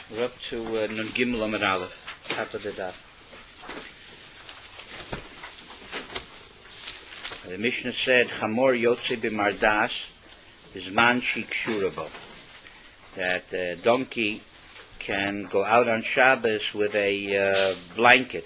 We're up to Nun Gimel Amud Aleph, top of the daf. The Mishnah said, Chamor Yotze b'Mardas Bizman Shikshura bo. That a donkey can go out on Shabbos with a blanket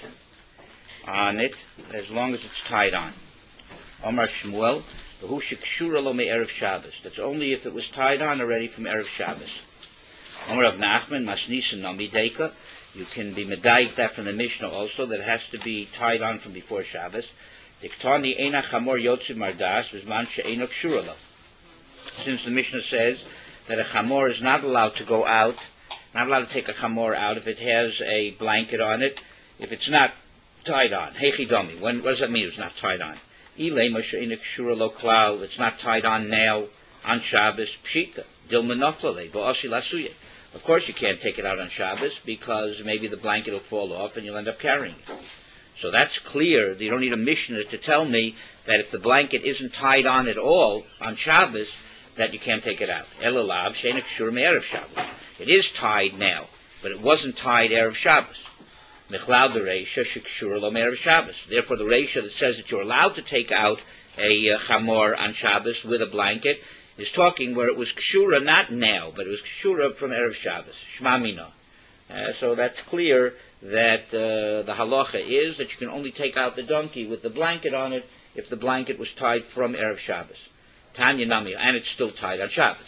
on it as long as it's tied on. Omar Shmuel, Hu Shikshura lo me'erev Shabbos. That's only if it was tied on already from Erev Shabbos. Omar of Nachman, Masnisin Nami Deika. You can be medayik that from the Mishnah also, that it has to be tied on from before Shabbos. Diktani Eina Chamor Yotze Mardas Bizman she'eino kshura lo. Since the Mishnah says that a chamor is not allowed to go out, not allowed to take a chamor out if it has a blanket on it, if it's not tied on. Hechidomi. What does that mean? It's not tied on. Ilema she'eino kshura lo klal. It's not tied on now on Shabbos. Pshita. Dilma naflale. V'osi lasuye. Of course you can't take it out on Shabbos because maybe the blanket will fall off and you'll end up carrying it. So that's clear. You don't need a Mishnah to tell me that if the blanket isn't tied on at all on Shabbos, that you can't take it out. Elalav she'eino kshura me'erev Shabbos. It is tied now, but it wasn't tied Erev Shabbos. Mechlal dereisha shekshura lo me'erev Shabbos. Therefore the reisha that says that you're allowed to take out a chamor on Shabbos with a blanket is talking where it was kshura not now, but it was kshura from Erev Shabbos. Shma mina. So that's clear that the halacha is that you can only take out the donkey with the blanket on it if the blanket was tied from Erev Shabbos. Tanya nami, and it's still tied on Shabbos.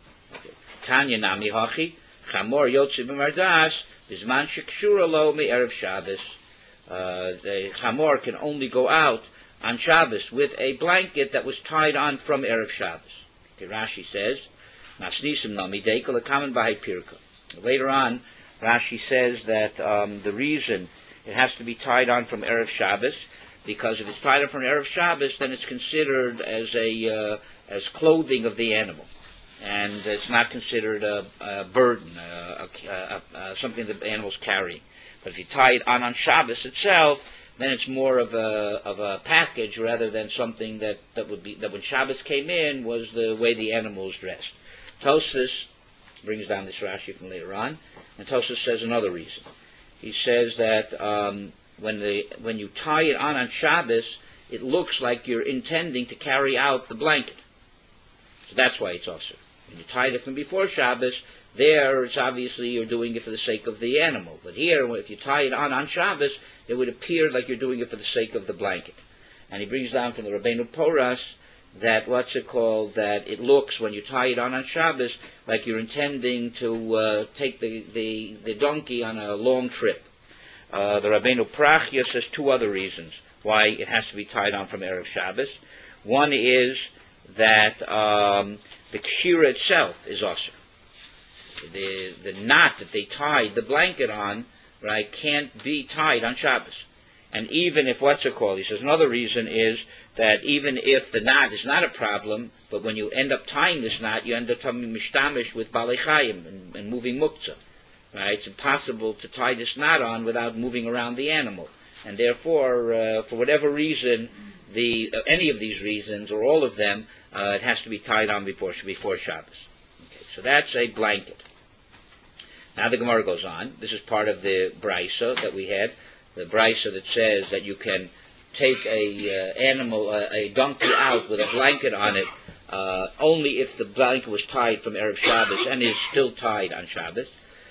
Tanya nami hachi, chamor yotze b'mardas, bizman shekshura lo me'erev Shabbos. The chamor can only go out on Shabbos with a blanket that was tied on from Erev Shabbos. Rashi says, Masnisim nami deika l'kamen b'hai pirka. Later on, Rashi says that the reason it has to be tied on from Erev Shabbos, because if it's tied on from Erev Shabbos, then it's considered as clothing of the animal, and it's not considered a burden, something that the animal's carrying. But if you tie it on Shabbos itself, then it's more of a package rather than something that when Shabbos came in was the way the animal was dressed. Tosfos brings down this Rashi from later on, and Tosfos says another reason. He says that when you tie it on Shabbos, it looks like you're intending to carry out the blanket. So that's why it's also. When you tie it from before Shabbos, there it's obviously you're doing it for the sake of the animal. But here, if you tie it on Shabbos, it would appear like you're doing it for the sake of the blanket. And he brings down from the Rabbeinu Poras that that it looks, when you tie it on Shabbos, like you're intending to take the donkey on a long trip. The Rabbeinu Prachya says two other reasons why it has to be tied on from Erev Shabbos. One is that the kshira itself is also. The knot that they tied the blanket on, right, can't be tied on Shabbos. And even if he says another reason is that even if the knot is not a problem, but when you end up tying this knot, you end up coming mishtamish with balei chayim and moving muktzah. Right? It's impossible to tie this knot on without moving around the animal. And therefore, for whatever reason, any of these reasons, or all of them, it has to be tied on before Shabbos. Okay, so that's a blanket. Now the Gemara goes on. This is part of the Brisa that we had. The Brisa that says that you can take a donkey out with a blanket on it only if the blanket was tied from Erev Shabbos and is still tied on Shabbos.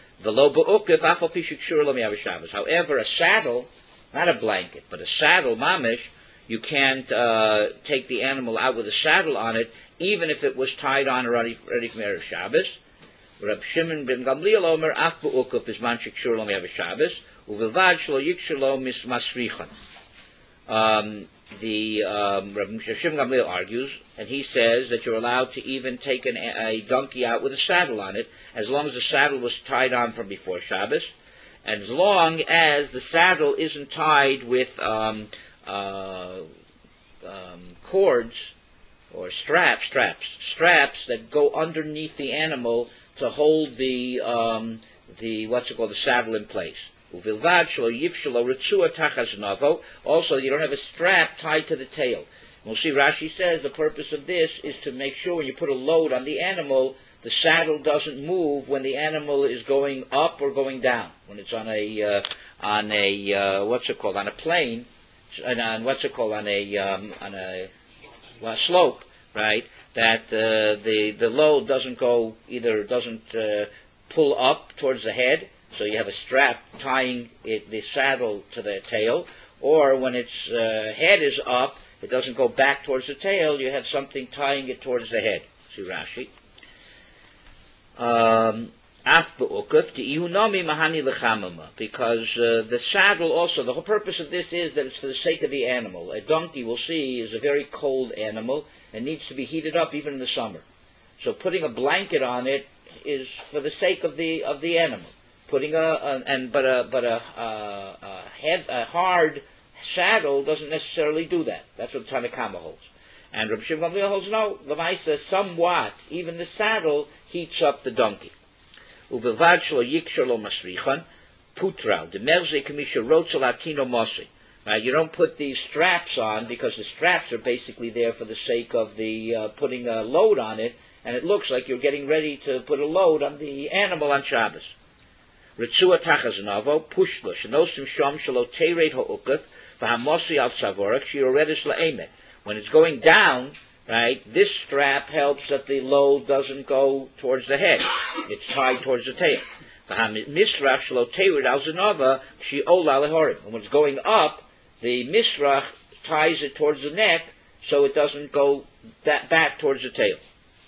However, a saddle, not a blanket, but a saddle, mamish, you can't take the animal out with a saddle on it, even if it was tied on already from Erev Shabbos. Reb Shimon ben Gamliel Omer Af Be'ukuf Bizman Shekshur Lo Me'erev Shabbos Uvilvad Shelo Yikshur Lo Masrichan. Reb Shimon Gamliel argues, and he says that you're allowed to even take a donkey out with a saddle on it, as long as the saddle was tied on from before Shabbos, and as long as the saddle isn't tied with cords or straps that go underneath the animal to hold the saddle in place. Also, you don't have a strap tied to the tail. We'll see Rashi says the purpose of this is to make sure when you put a load on the animal the saddle doesn't move when the animal is going up or going down. When it's on a what's it called, on a plane, on what's it called, on a slope, right? That the load doesn't go, either doesn't pull up towards the head, so you have a strap tying the saddle to the tail, or when its head is up, it doesn't go back towards the tail, you have something tying it towards the head. See Rashi. Because the saddle also, the whole purpose of this is that it's for the sake of the animal. A donkey, we'll see, is a very cold animal and needs to be heated up even in the summer. So putting a blanket on it is for the sake of the animal. Putting a hard saddle doesn't necessarily do that. That's what Tanna Kama holds. And Rabbi Shimon Gamliel holds no. Lamaisa, somewhat, even the saddle heats up the donkey. Ubevad shlo yikshar lo masrichan putral demerze kamisha rotzel atino mosi. Now you don't put these straps on because the straps are basically there for the sake of the putting a load on it, and it looks like you're getting ready to put a load on the animal on Shabbos. Ritzua tachaznavo pushlo shenosim shom shelo teiret ha'ukaf v'hamosi al tzavorak shiyoredes la'emet. When it's going down, right, this strap helps that the load doesn't go towards the head. It's tied towards the tail. V'hamisrach shelo teiret al zanova shi'ola lehorim. And when it's going up, the misrach ties it towards the neck so it doesn't go back towards the tail.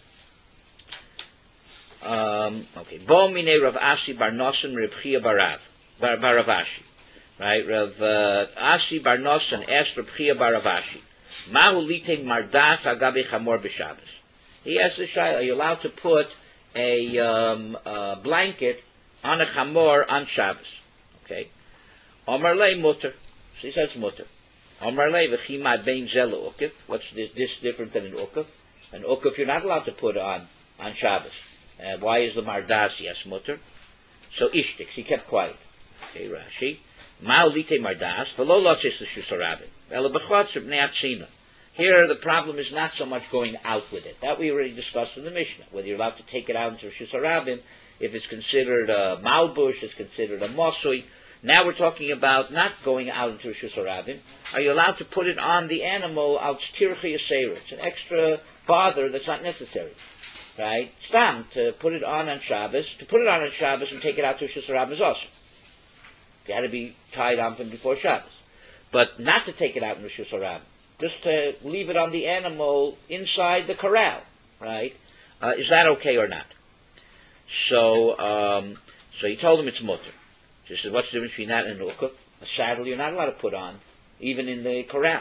Okay. Bo mine Rav Asi bar Nosson Reb Chia bar Rav Ashi. Right? Rav Asi bar Nosson asked Reb Chia bar Rav Ashi, Mahu litein mardas agabe chamor b'Shabbos. He asked the Shaila, are you allowed to put a blanket on a chamor on Shabbos? Okay. Omar lei mutter. She says mutter. Omar lei v'chima bein zel ukif. What's this different than an ukif? An ukif you're not allowed to put on Shabbos. Why is the mardas yes mutter? So ishtik, she kept quiet. Okay, Rashi. Ma'u lite mardas v'lo lotzis l'shusarabim. Ela b'chotzer b'nei atzina. Here the problem is not so much going out with it. That we already discussed in the Mishnah. Whether you're allowed to take it out into Shusarabim, if it's considered a malbush, it's considered a mosui. Now we're talking about not going out into Shusarabim. Are you allowed to put it on the animal out tirchi yaseir? It's an extra bother that's not necessary. Right? Stam, to put it on Shabbos. To put it on Shabbos and take it out to Shusarabim is awesome. It had to be tied on from before Shabbos. But not to take it out in the Shusarabim. Just to leave it on the animal inside the corral, right? Is that okay or not? So he told him it's mutter. He said, what's the difference between that and an ukuf? A saddle you're not allowed to put on, even in the corral.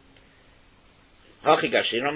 So he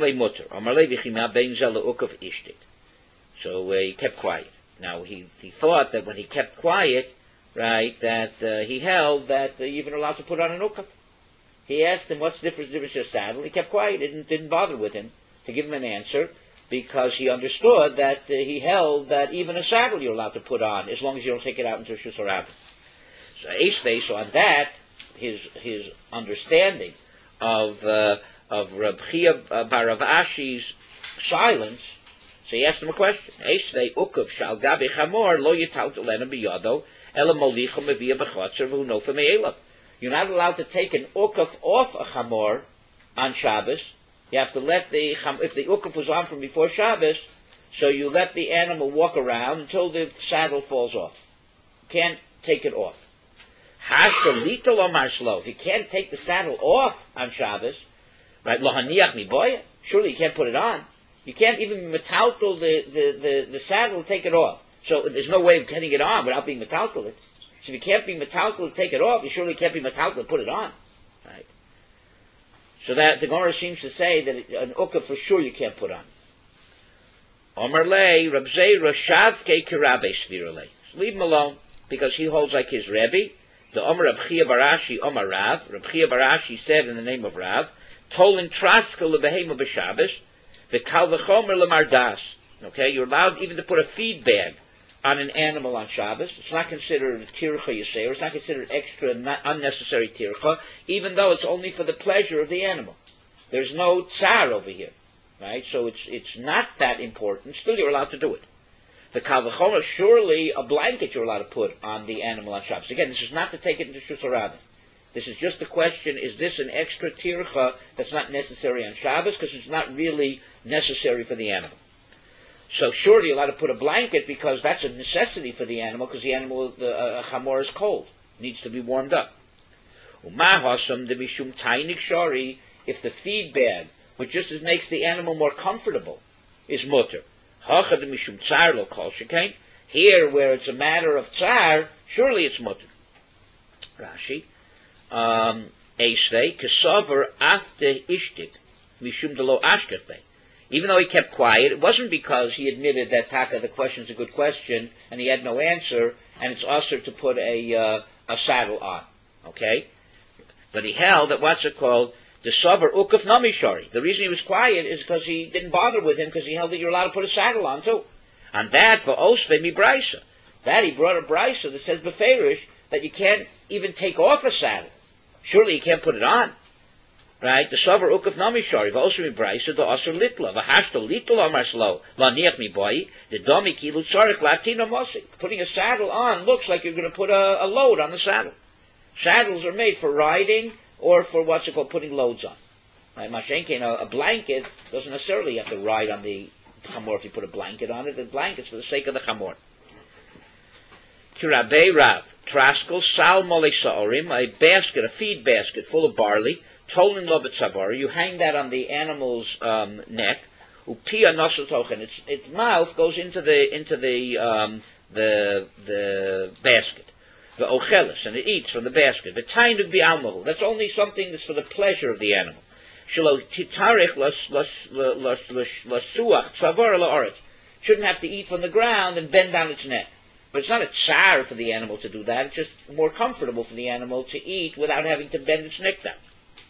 kept quiet. Now he thought that when he kept quiet, right, that he held that you're even allowed to put on an ukuf. He asked him, what's the difference between a saddle? He kept quiet. It didn't bother with him to give him an answer because he understood that he held that even a saddle you're allowed to put on as long as you don't take it out into Shusarabim. So on that, his understanding of Reb Chia bar Rav Ashi's silence, so he asked him a question. Eisvei ukav shal gabi chamor lo yitaut elena biyado ela molicha mevia b'chotzer v'hu nofa me'elav. You're not allowed to take an ukaf off a chamor on Shabbos. You have to let if the ukaf was on from before Shabbos, so you let the animal walk around until the saddle falls off. You can't take it off. If you can't take the saddle off on Shabbos, right? Surely you can't put it on. You can't even metaltal the saddle and take it off. So there's no way of getting it on without being metaltal. So if you can't be metaltal to take it off, you surely can't be metaltal to put it on. Right? So that the Gemara seems to say that an ukah for sure you can't put on. Omar lei Rab Zeira shavke kirabe svirale. Leave him alone because he holds like his Rebbe. The Omar Rab Chia bar Ashi Omar Rav. Rab Chia bar Ashi said in the name of Rav, Tolin traska lebehema b'Shabbos, v'kal v'chomer lemardas. Okay, you're allowed even to put a feed bag on an animal on Shabbos. It's not considered a tircha yaseir. It's not considered extra, unnecessary tircha, even though it's only for the pleasure of the animal. There's no tsar over here, right? So it's not that important. Still, you're allowed to do it. The Kalvachoma, surely a blanket you're allowed to put on the animal on Shabbos. Again, this is not to take it into Shus HaRabim. This is just the question, is this an extra tircha that's not necessary on Shabbos, because it's not really necessary for the animal. So surely you're allowed to put a blanket because that's a necessity for the animal, because the animal, the chamor is cold, needs to be warmed up. If the feed bag, which just makes the animal more comfortable, is mutter. Here, where it's a matter of tsar, surely it's mutter. Rashi, Eisvei, kesover afte ishtik, mishum delo ashkatbe. Even though he kept quiet, it wasn't because he admitted that Taka, the question's a good question, and he had no answer, and it's usher to put a saddle on. Okay? But he held that what's it called? The sober ukaf namishari. The reason he was quiet is because he didn't bother with him, because he held that you're allowed to put a saddle on too. On that, va'osve mi brisa. That he brought a brisa that says beferish that you can't even take off a saddle. Surely you can't put it on. Right? The sover ukaf namishari, va'osve mi brisa, the osir litla, v'hashto litla amarslo, la'niach mi boy, the domi kilu tzarek latino mosi. Putting a saddle on looks like you're going to put a load on the saddle. Saddles are made for riding or for what's it called, putting loads on. Right? Mashenkin, a blanket doesn't necessarily have to ride on the chamor if you put a blanket on it. The blanket's for the sake of the chamor. Kirabei Rav, Traskel, Sal Mole Sa'orim, a basket, a feed basket full of barley, Tolin Lobet Savar, you hang that on the animal's neck, Upia Nosatochen, its mouth goes into the basket. The ochelis, and it eats from the basket. The tainug bi'almahu, that's only something that's for the pleasure of the animal. Shelo titarich lasuach tzavar la'aretz. Shouldn't have to eat from the ground and bend down its neck. But it's not a tsar for the animal to do that. It's just more comfortable for the animal to eat without having to bend its neck down.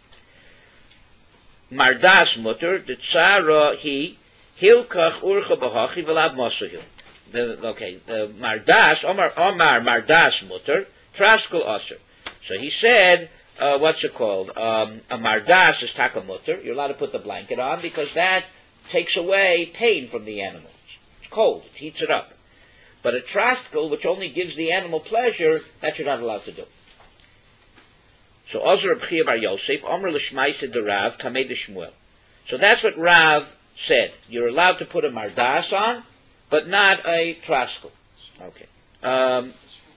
Mardas mutter, the tsara he hilkach urcha b'hachi v'lav mosuhil. The Mardas, Omar Mardas mutter, Traskel Osir. So he said, what's it called? A Mardas is taka mutter. You're allowed to put the blanket on because that takes away pain from the animal. It's cold, it heats it up. But a Traskel, which only gives the animal pleasure, that you're not allowed to do. So Ozar B'chia Bar Yosef, Omer L'shmaisa de Rav, Kamei de Shmuel. So that's what Rav said. You're allowed to put a Mardas on, but not a traskel. Okay. Right.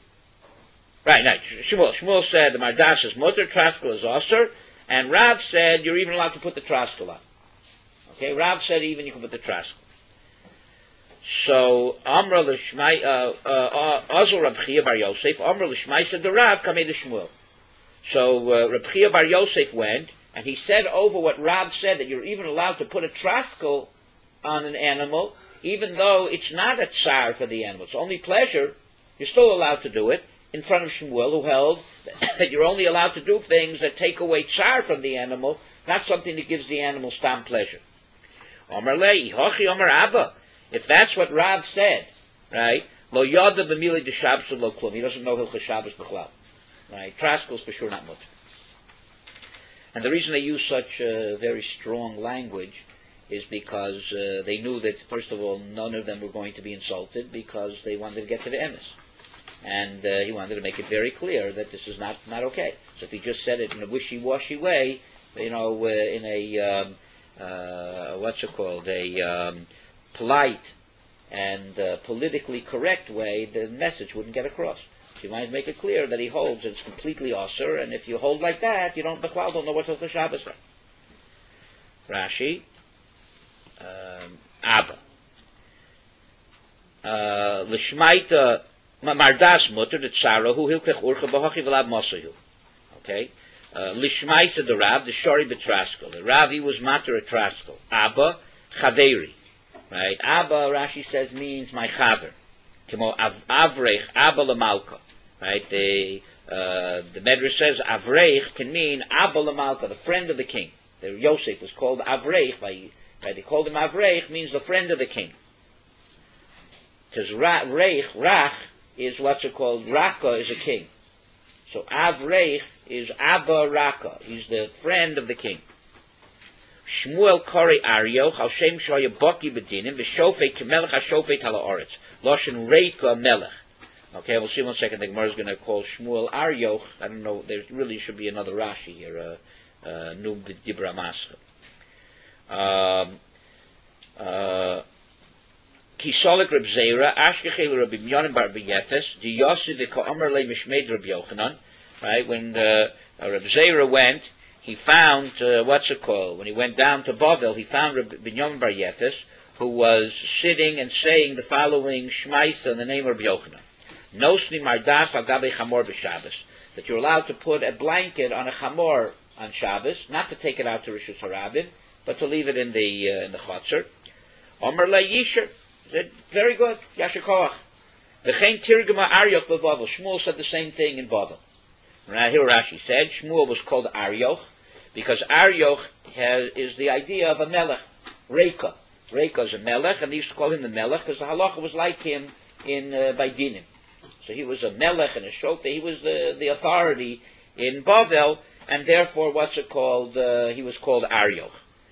Shmuel said the Mardas is mutter, traskel is osir, and Rav said you're even allowed to put the traskel on. Okay. Rav said even you can put the traskel. So Amra l'shmai Azul Rab Chia Bar Yosef, Amra l'shmai said the Rav kamei the Shmuel. So Rab Chia Bar Yosef went and he said over what Rav said that you're even allowed to put a traskel on an animal. Even though it's not a tsar for the animal, it's only pleasure, you're still allowed to do it in front of Shmuel, who held that you're only allowed to do things that take away tsar from the animal, not something that gives the animal stam pleasure. Omer lei, hochi omer abba. If that's what Rav said, right? Lo yada b'mili de Shabbos lo klum. He doesn't know Hilchos Shabbos b'chlal. Right? Traskel's for sure not much. And the reason they use such very strong language is because they knew that, first of all, none of them were going to be insulted because they wanted to get to the emes. And he wanted to make it very clear that this is not okay. So if he just said it in a wishy-washy way, in a, polite and politically correct way, the message wouldn't get across. So you might make it clear that he holds it's completely osir, and if you hold like that, you don't know what Hilchos Shabbos is. Rashi, Abba. L'shmaita Mardas mutter the tzara who hilkech urcha b'hochi v'lav mosayu. Okay. L'shmaita the Rav the shori betraskel. The Rav he was matter a traskel. Abba chaveri. Right. Abba Rashi says means my chaver. Kemo avreich Abba l'malka. Right. The Medrash says avreich can mean Abba l'malka, the friend of the king. The Yosef was called avreich by. They called him Avreich, means the friend of the king. Because Rach is what's it called? Raka is a king. So Avreich is Abba Raka. He's the friend of the king. Shmuel Kori Aryo, Hashem Shoya Boki Bedinim, V'Shofet Kemelech HaShofet Hala Oretz. Loshen Reika Melech. Okay, we'll see in 1 second. The Gemara is going to call Shmuel Aryoch. I don't know. There really should be another Rashi here. Nub Dibra Mascha. Kisolik Reb Zera, Ashkechel Rabbi Yonim Bar B'Yefes, Di Yossi the Ka'amar Le Mishmeid Rabbi Yochanan. Right, when Reb Zera went, he found what's it called? When he went down to Bavel, he found Rabbi Yonim Bar Yefes, who was sitting and saying the following Shmaisa in the name of Rabbi Yochanan. Nosni Mardas Al Gabe Chamor B'Shabbos, that you're allowed to put a blanket on a Chamor on Shabbos, not to take it out to Rishus Harabim, but to leave it in the Chotzer. Omer Le Yisher. Said, very good, Yasher Koach. V'chein Tirgama Aryoch b'Bavel. Shmuel said the same thing in Bavel. Right here Rashi said Shmuel was called Aryoch because Aryoch is the idea of a melech, Reika. Reika is a melech, and they used to call him the melech because the halacha was like him in by dinim. So he was a melech and a shofet. He was the authority in Bavel, and therefore he was called Aryoch.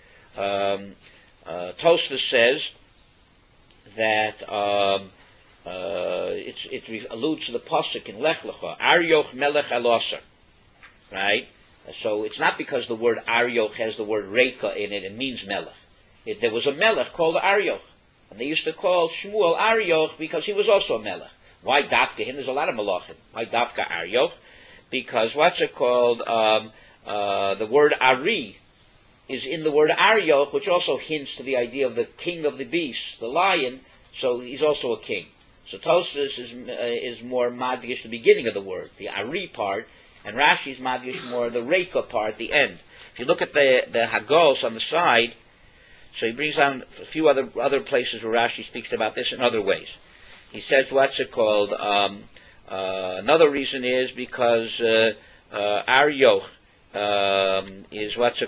Tosfos says that it alludes to the pasuk in Lech Lecha, Aryoch Melech Elosar, right? So it's not because the word Aryoch has the word Reika in it and means Melech. There was a Melech called Aryoch, and they used to call Shmuel Aryoch because he was also a Melech. Why Dafka him? There's a lot of Melachim. Why Dafka Aryoch? Because the word Ari is in the word Aryoch, which also hints to the idea of the king of the beasts, the lion, so he's also a king. So Tosfos is more madgish the beginning of the word, the Ari part, and Rashi's madgish more the Reika part, the end. If you look at the Hagos on the side, so he brings on a few other places where Rashi speaks about this in other ways. He says, another reason is because Aryoch is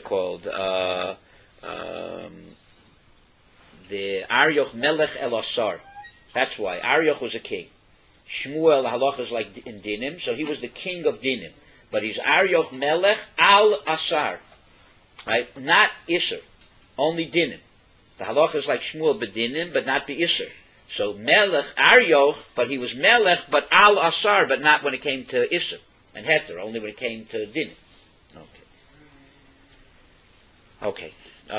the Aryoch Melech Elosar. That's why Aryoch was a king. Shmuel halacha is like in Dinim, so he was the king of Dinim. But he's Aryoch Melech Al Asar, right? Not Isser, only Dinim. The halacha is like Shmuel B'Dinim, but not the Isser. So Melech Aryoch, but he was Melech, but Al Asar, but not when it came to Isser and Heter, only when it came to Dinim. Okay.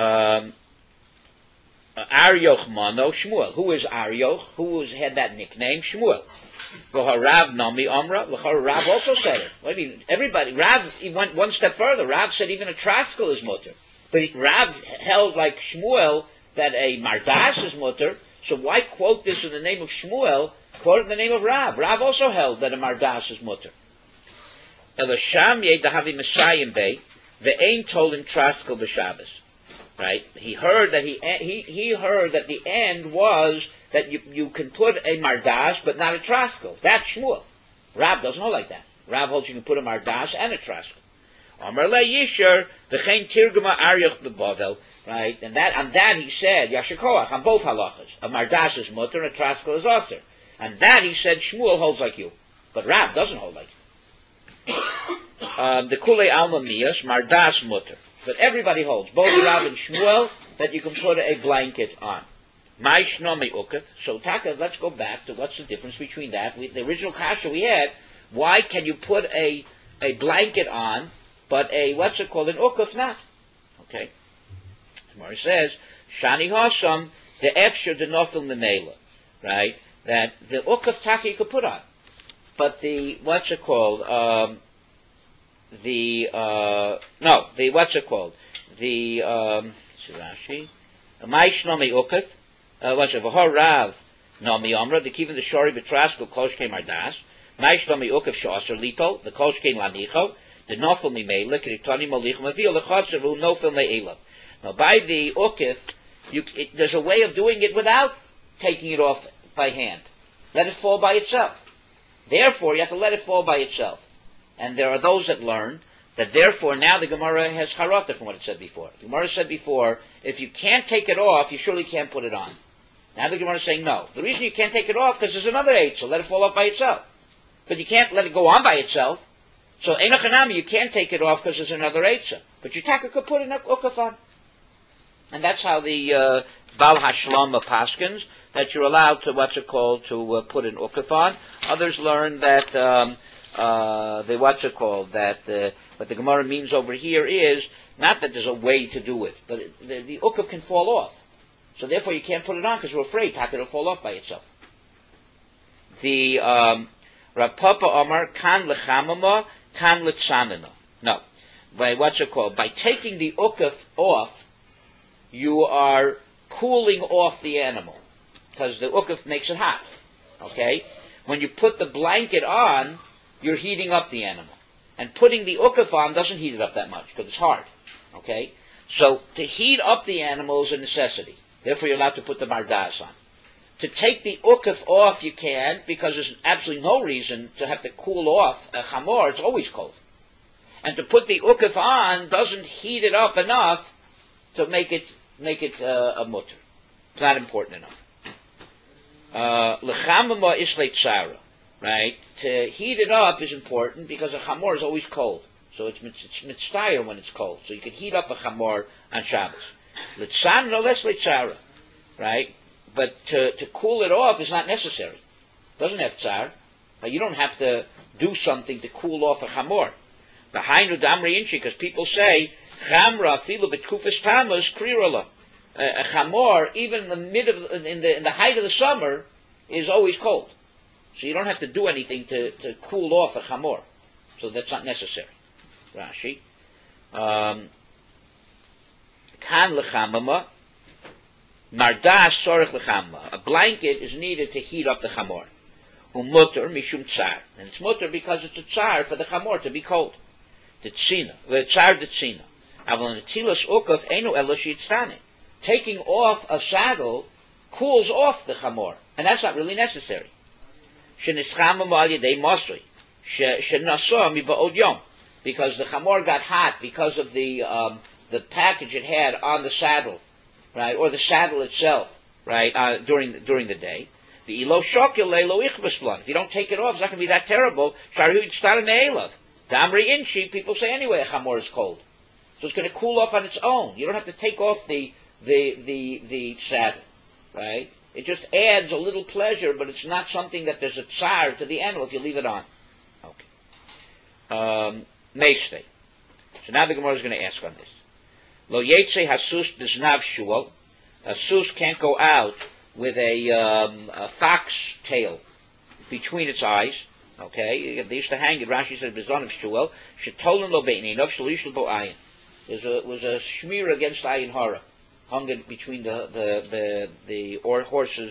Aryoch Mano Shmuel. Who is Aryoch? Who had that nickname? Shmuel. Rav Nami Omra. Rav also said it. I mean, everybody. Rav he went one step further. Rav said even a traskel is mutter. But Rav held like Shmuel that a mardas is mutter. So why quote this in the name of Shmuel? Quote it in the name of Rav. Rav also held that a mardas is mutter. Elasham yedahavi Messiah Bey. The ain told him traskel b'Shabbos. Right? He heard that he heard that the end was that you can put a mardas but not a traskel. That's Shmuel. Rav doesn't hold like that. Rav holds you can put a mardas and a traskel. Amar le Yisher v'chein tirguma Aryoch b'Bavel. Right? And on that he said Yasher Koach on both halachas. A mardas is mutter and a traskel is author. And that he said Shmuel holds like you, but Rav doesn't hold like you. The Kulei Alma Mias mardas mutter. But everybody holds, both Rav and Shmuel, that you can put a blanket on. So Taka, let's go back to what's the difference between that. The original kasha we had, why can you put a blanket on, but an ukuf not? Okay. Gemara says, Shani Hasam, the Efshir the Nofil Memela, right? That the ukuf Taka you could put on. But the Rashi, Maish Nomi Ukif, Vahor Rav Nomi Omra, the Kivin the Shori Betrasko, Kosh came Ardas, Maish Nomi Ukif Shosser Lito, the Kosh came Lanicho, the Nofil Mimela, Kiritoni Molich Mavil, the Chotzer, who Nofil Me'ela. Now by the Ukif, there's a way of doing it without taking it off by hand. Let it fall by itself. Therefore, you have to let it fall by itself. And there are those that learn that therefore now the Gemara has harata from what it said before. The Gemara said before, if you can't take it off, you surely can't put it on. Now the Gemara is saying no. The reason you can't take it off because there's another eight, so let it fall off by itself. But you can't let it go on by itself. So Einochanami, you can't take it off because there's another eight. But you could put an ukaf on. And that's how the Bal Hashlam of Paskins, that you're allowed to, put an ukuf on. Others learn that, what the Gemara means over here is, not that there's a way to do it, but the ukuf can fall off. So therefore you can't put it on because we're afraid it'll fall off by itself. The Rav Papa Omar, kan lechamama, kan letzanana. No. By By taking the ukuf off, you are cooling off the animal, because the ukuf makes it hot. Okay? When you put the blanket on, you're heating up the animal. And putting the ukuf on doesn't heat it up that much, because it's hard. Okay? So, to heat up the animal is a necessity. Therefore, you're allowed to put the mardas on. To take the ukuf off, you can, because there's absolutely no reason to have to cool off a chamor. It's always cold. And to put the ukuf on doesn't heat it up enough to make it a mutter. It's not important enough. Lechamama is leitzara, right? To heat it up is important because a chamor is always cold. So it's mitzvah when it's cold. So you can heat up a chamor on Shabbos. Litzan no less leitzara, right? But to cool it off is not necessary. It doesn't have tsar. You don't have to do something to cool off a chamor. The hainu damri inchi, because people say chamra filu betkufas tamas krirala. A chamor, even in the height of the summer, is always cold. So you don't have to do anything to cool off a chamor. So that's not necessary. Rashi. Kan lechamama, mardas sorech lechamama. A blanket is needed to heat up the chamor. Umutter mishum tsar. And it's mutter because it's a tsar for the chamor to be cold. The tsina. The tsar the tsina. Aval netilas ukaf enu elosh yitztane. Taking off a saddle cools off the chamor. And that's not really necessary. Shenischamam al yedei mosri. Shenasa mi ba'od yom. Because the chamor got hot because of the package it had on the saddle, right, or the saddle itself, right, during the day. The ilo shokil lo ichbasblan. If you don't take it off, it's not going to be that terrible. Sharu yitztar ne'elav. Damri inchi, people say anyway a chamor is cold, so it's going to cool off on its own. You don't have to take off the saddle, right? It just adds a little pleasure, but it's not something that there's a tsar to the animal if you leave it on. Okay. Meishtei. So now the Gemara is going to ask on this. Lo yetze hasus b'znav shual. A sus can't go out with a fox tail between its eyes. Okay, they used to hang it. Rashi says b'zon of shual. Shetolen lo be'ineinov shalish lo ayin. There was a shmir against ayin hara, hung it between the horse's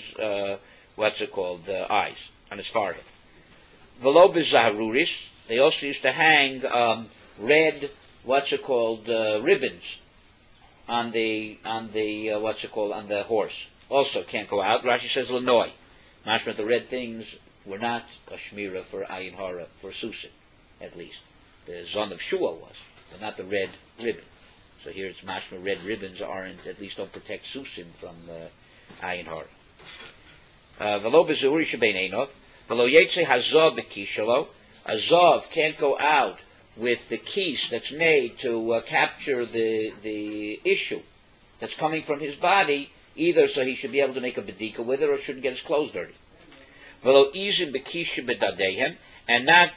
eyes on his forehead. V'lo b'zaharuris. They also used to hang red ribbons on the horse. Also can't go out. Rashi says Lanoi. Mashma, the red things were not a shmira for ayin hara, for susim, at least. The zon of shua was, but not the red ribbon. So here it's mashma, red ribbons at least don't protect susim from ayin hara. V'lo b'zeuri shebein einov, v'lo yetze hazav b'kishalo. A zav can't go out with the keys that's made to capture the issue that's coming from his body, either so he should be able to make a bedika with it or shouldn't get his clothes dirty. V'lo izim b'kisha b'dadehem, and not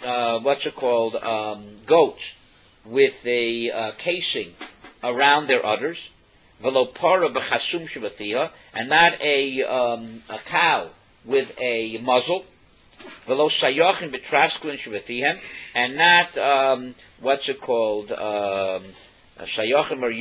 goats with the casing around their udders. V'lo para b'chasum shebatiha, and not a cow with a muzzle. V'lo sayachin b'trasklin shebatihem, and not sayachim are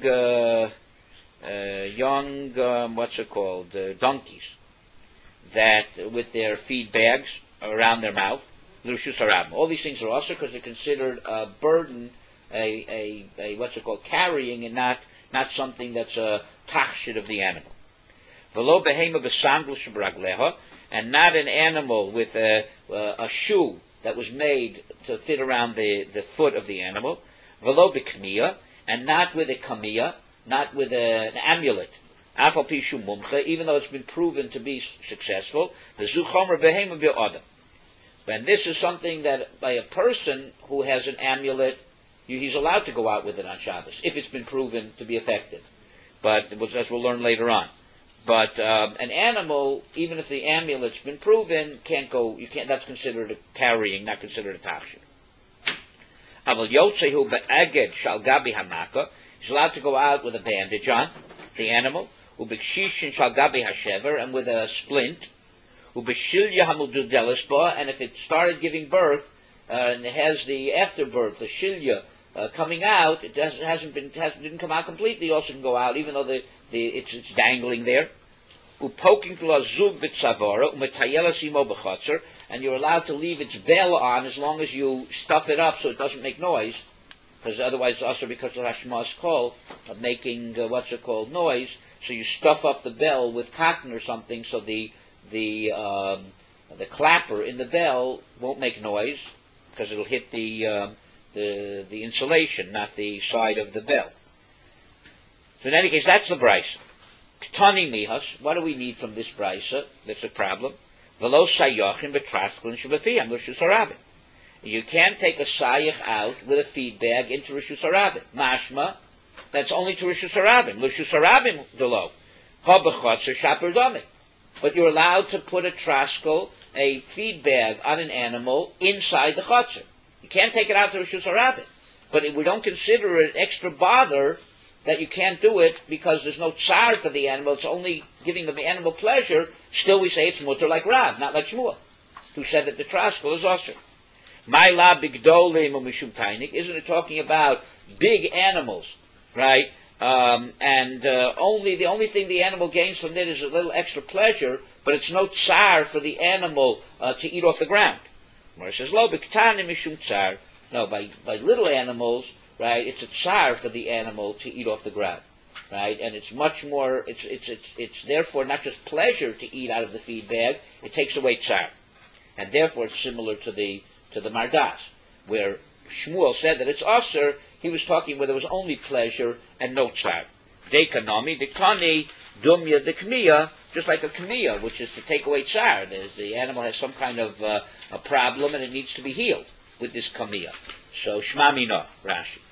young donkeys that with their feed bags around their mouth. All these things are also because they're considered a burden, a carrying, and not something that's a tachshit of the animal. V'lo behema b'sandal shebragleha, and not an animal with a shoe that was made to fit around the foot of the animal. V'lo b'kmiya, and not with a kamiya, not with an amulet. Afal pishu mumcha, even though it's been proven to be successful. The zuchomer behema b'odam. And this is something that by a person who has an amulet, he's allowed to go out with it on Shabbos, if it's been proven to be effective. But as we'll learn later on. But an animal, even if the amulet's been proven, can't go. You can't. That's considered a carrying, not considered a tachshit. Aval yotzehu be'eged shal gabi hamaka. He's allowed to go out with a bandage on the animal. Ubekshishin shal gabi hashever, and with a splint. Ubeshilya hamududelis ba, and if it started giving birth and it has the afterbirth, the shilya coming out, it didn't come out completely. It also can go out, even though it's dangling there. Upoking to azug b'tzavara umetayelas imo b'chotzer, and you're allowed to leave its bell on as long as you stuff it up so it doesn't make noise, because otherwise it's also because of Hashmas kol of making noise. So you stuff up the bell with cotton or something, so the clapper in the bell won't make noise because it'll hit the insulation, not the side of the bell. So in any case, that's the brisa. Ktani mihas. What do we need from this brisa? That's a problem. V'lo sayachim betrasklin shebefiyam l'shus harabim. You can't take a sayach out with a feed bag into Rishus Harabim. Mashma, that's only to Rishus Harabim. Rishus Harabim delo. Habachotzer shaper dami. But you're allowed to put a traskel, a feed bag, on an animal inside the chotzer. You can't take it out to Rishus Harabim. But we don't consider it extra bother that you can't do it because there's no tsar for the animal. It's only giving the animal pleasure. Still we say it's mutter like Rav, not like Shmuel, who said that the traskel is osir. My la bigdolim mishum tainik. Isn't it talking about big animals, right? Only the only thing the animal gains from it is a little extra pleasure, but it's no tsar for the animal to eat off the ground. Where it says lo biktanim mishum tsar. No, by little animals, right? It's a tsar for the animal to eat off the ground, right? And it's much more. It's therefore not just pleasure to eat out of the feed bag. It takes away tsar, and therefore it's similar to the Mardas, where Shmuel said that it's Aser. He was talking where there was only pleasure and no tsar. Dekanami, dekani, dumya, dekmiya, just like a kmiya, which is to take away tsar. The animal has some kind of a problem and it needs to be healed with this kmiya. So shma mina, Rashi.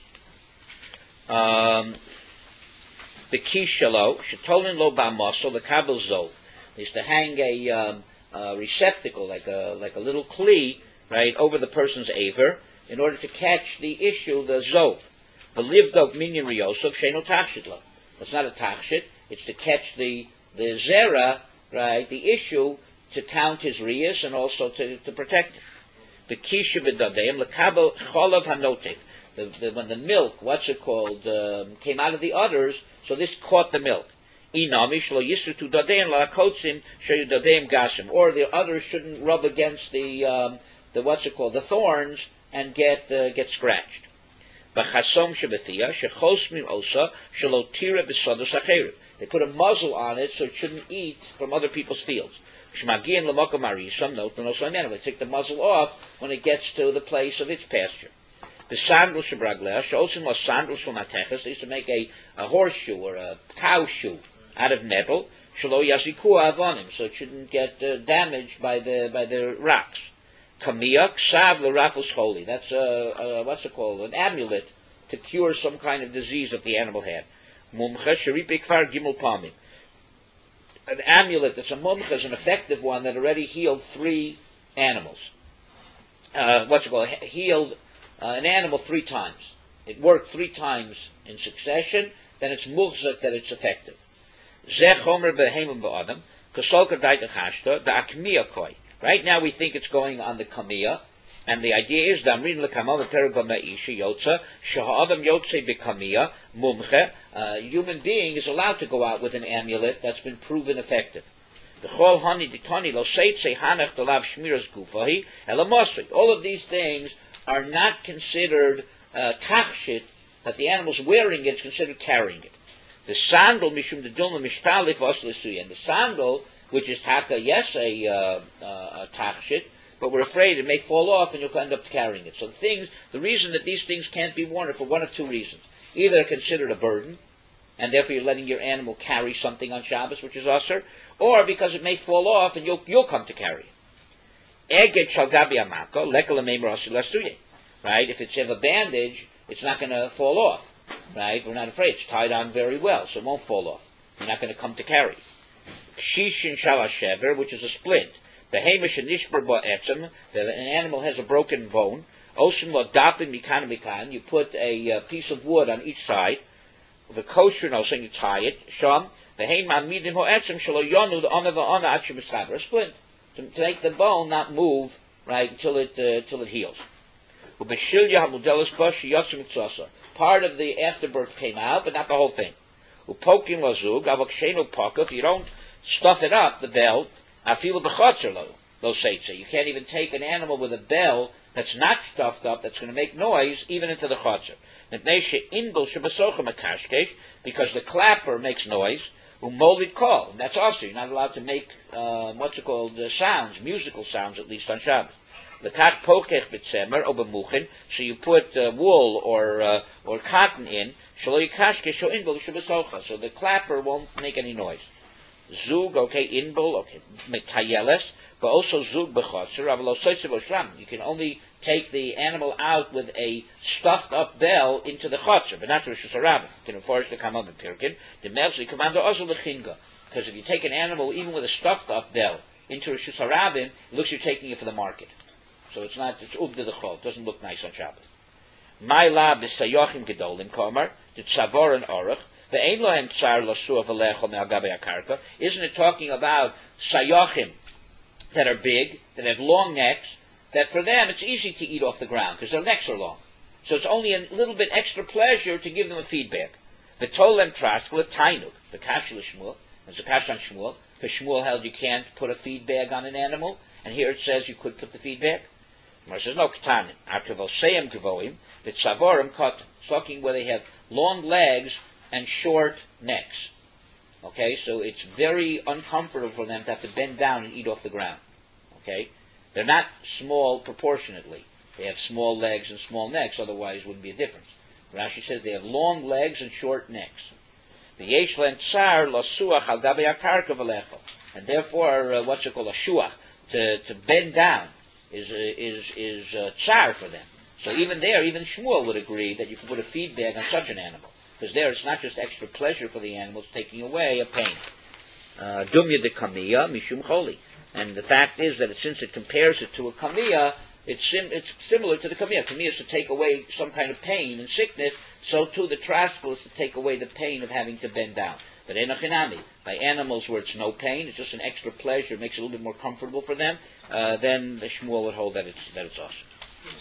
The kishalo, shetolin lo ba'maso, the kabel zov, is to hang a receptacle, like a little kli, right, over the person's aver, in order to catch the issue, the zov. The livdov minyan riyosov sheno tachshitlo. It's not a tachshit. It's to catch the zera, right, the issue, to count his riyas and also to protect him. The kisha b'dadeim lekabel cholav hanotev. When the milk, came out of the udders, so this caught the milk. Inamish lo yisrutu dadeim la'akotzim sheyu dadeim gashim. Or the udders shouldn't rub against the thorns and get scratched. B'chasom shebethia shechosmim osa shelo tira b'sodos acherim. They put a muzzle on it so it shouldn't eat from other people's fields. Shmagian l'mokom arisam not l'nosamen. They take the muzzle off when it gets to the place of its pasture. The sandal shebragleh shosim was sandals from ateches. They used to make a horseshoe or a cow shoe out of nettle. Shelo yazikua avonim, so it shouldn't get damaged by the rocks. Kamiya ksav l'rafos holy. That's an amulet to cure some kind of disease that the animal had. Mumcha sheripik far gimel palmim. An amulet that's a mumcha is an effective one that already healed 3 animals. Healed an animal 3 times. It worked 3 times in succession. Then it's muchzak that it's effective. Zeh chomer behemim ba'adam kasolka daita chashta the akmiya koi. Right now we think it's going on the kamiya, and the idea is damrin lekamav perigama isha yotza shahadam yotze bekamiya mumche. Human being is allowed to go out with an amulet that's been proven effective. The chol hani ditani lo seitze hanach delav shmiras gufahi elamosri. All of these things are not considered tachshit, that the animal's wearing it is considered carrying it. The sandal mishum the dulma mishtalif oslesuya, and the sandal, which is taka, yes, a tachshit, but we're afraid it may fall off and you'll end up carrying it. So the reason that these things can't be worn are for one of 2 reasons. Either they're considered a burden, and therefore you're letting your animal carry something on Shabbos, which is usher, or because it may fall off and you'll come to carry it. Eged shal gabi amako lekala meimer oslesuya. Right? If it's in a bandage, it's not going to fall off. Right? We're not afraid. It's tied on very well, so it won't fall off. You're not going to come to carry. Shishin shalashever, which is a splint. The hamish and nishbar ba'etzem, that an animal has a broken bone. Osin lo dapin mikan mikan. You put a piece of wood on each side. The kosher no saying you tie it. Sham the hema midim ho'etzem shalo yonu the honor achim mischaber, a splint to make the bone not move right until it heals. Part of the afterbirth came out, but not the whole thing. If you don't stuff it up, the bell, you can't even take an animal with a bell that's not stuffed up, that's going to make noise, even into the chotzer. Because the clapper makes noise, call, and that's also, you're not allowed to make, sounds, musical sounds, at least on Shabbos. So you put wool or cotton in, so the clapper won't make any noise. Zug, okay, inbul, okay, metayeles, but also zug b'chotzer. You can only take the animal out with a stuffed up bell into the chotzer, but not to Rishus HaRabim. You can enforce the kamam and pirkin. The melzi commando also lechinga, because if you take an animal even with a stuffed up bell into Rishus HaRabim, it looks you're taking it for the market. So it's ugda the chol. It doesn't look nice on Shabbos. My lab is sayochim gedolim komer the tzavor and orach. The ein lohem tsar lasua v'lechol me'agabe akarka. Isn't it talking about sayochim that are big, that have long necks, that for them it's easy to eat off the ground because their necks are long. So it's only a little bit extra pleasure to give them a feedback. The tolem trashv'le tainuk, the kash l'shmuel, there's a kash on Shmuel, because Shmuel held you can't put a feed bag on an animal, and here it says you could put the feed bag. Mar says no ketanim. Akavoseyim gavoim, the tzavorim cut, talking where they have long legs and short necks. Okay, so it's very uncomfortable for them to have to bend down and eat off the ground. Okay, they're not small proportionately. They have small legs and small necks, otherwise it wouldn't be a difference. Rashi says they have long legs and short necks. The yeshlen tsar lasuach al gabe akarka v'lecho, and therefore a shuach, to bend down is tsar for them. So even there, even Shmuel would agree that you can put a feed bag on such an animal, because there it's not just extra pleasure for the animal, it's taking away a pain. Dumya de kamiya mishum choli, and the fact is that since it compares it to a kamiya, it's similar to the kamiya. Kamiya is to take away some kind of pain and sickness, so too the trashv'l is to take away the pain of having to bend down. But enochinami, by animals where it's no pain, it's just an extra pleasure, it makes it a little bit more comfortable for them, then the Shmuel would hold that it's awesome.